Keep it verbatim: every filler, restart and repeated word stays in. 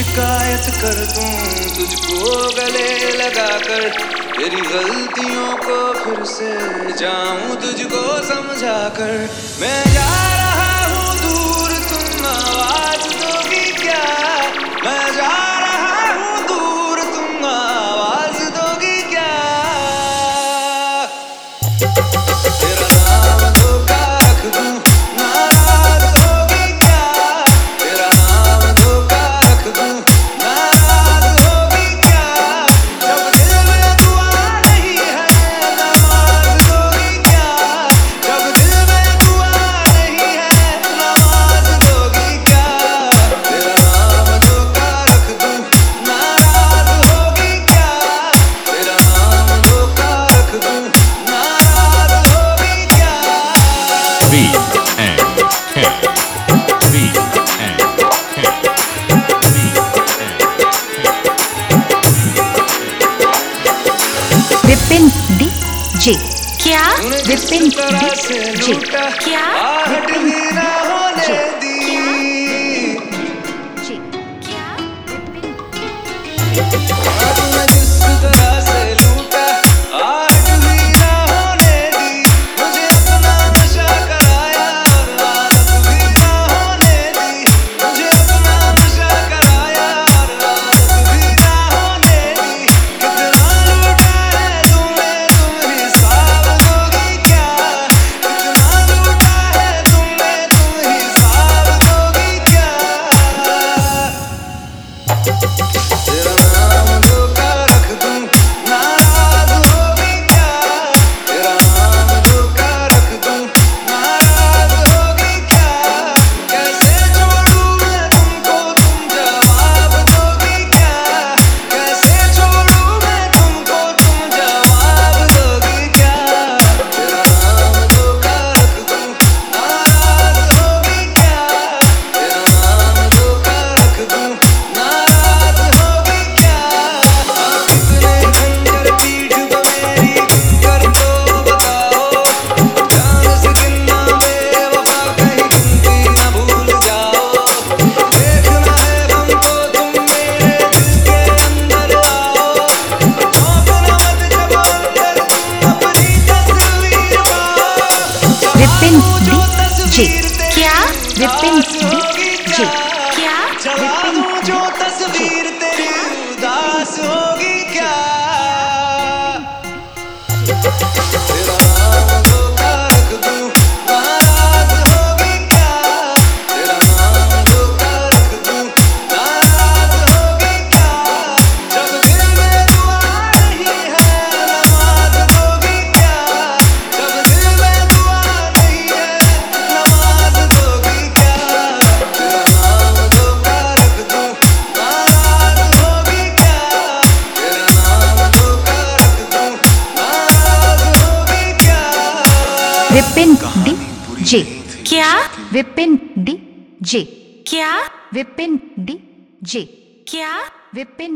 शिकायत कर दूं तुझको गले लगा कर, तेरी गलतियों को फिर से जाऊं तुझको समझा कर। मैं जा रहा हूँ दूर, तुम आवाज दोगी क्या? मैं जा रहा हूँ दूर, तुम आवाज दोगी क्या? तेरा नाम धोखा रख दूं, नाराज होगी क्या? तेरा नाम धोखा रख दूं, नाराज होगी क्या? जब दिल में दुआ नहीं है, नमाज दोगी क्या? जब दिल में दुआ नहीं है, नमाज दोगी क्या? तेरा नाम धोखा रख दूं, नाराज होगी क्या? तेरा नाम धोखा रख दूं, नाराज होगी क्या? V and K. V and K. V and Vipin D J क्या विपिन डी जे क्या आहट भी ना होने दी। जे क्या तूने जिस तरह से लूटा, आहट भी ना होने दी। मुझे अपना नशा कराया और आदत भी ना होने दी। मुझे अपना नशा कराया और आदत भी ना होने दी। कितना लूटा है तुमने, तुम हिसाब दोगी क्या? कितना लूटा है तुमने, तुम हिसाब दोगी क्या? तेरा नाम धोखा रख दूं, नाराज होगी क्या? तेरा नाम धोखा रख दूं, नाराज होगी क्या? कैसे छोड़ूं मैं तुमको, तुम जवाब दोगी क्या? कैसे छोड़ूं मैं तुमको, तुम जवाब दोगी क्या? तेरा नाम धोखा रख दूं, नाराज होगी क्या? तेरा नाम धोखा रख दूं, नाराज होगी क्या? आप कितने खंजर पीठ पे मेरी कर तो बताओ, जान से गिनना बेवफा कहीं गिनती न भूल जाओ। देखना है हमको तुम मेरे दिल के अंदर आओ, चौंकना मत जब अंदर तुम अपनी तस्वीर पाओ। विपिन डी जे क्या विपिन डी जे क्या चला दूं जो तस्वीर तेरी उदास होगी क्या? तेरा नाम धोखा रख दूं, नाराज होगी क्या? तेरा नाम धोखा रख दूं, नाराज होगी क्या? जब दिल में दुआ नहीं है, नमाज दोगी क्या? जब दिल में दुआ नहीं है, नमाज दोगी क्या? तेरा नाम धोखा रख दूं, नाराज होगी क्या? तेरा नाम धोखा रख दूं, नाराज होगी क्या? विपिन डी जे क्या विपिन डी जे क्या विपिन डी जे क्या विपिन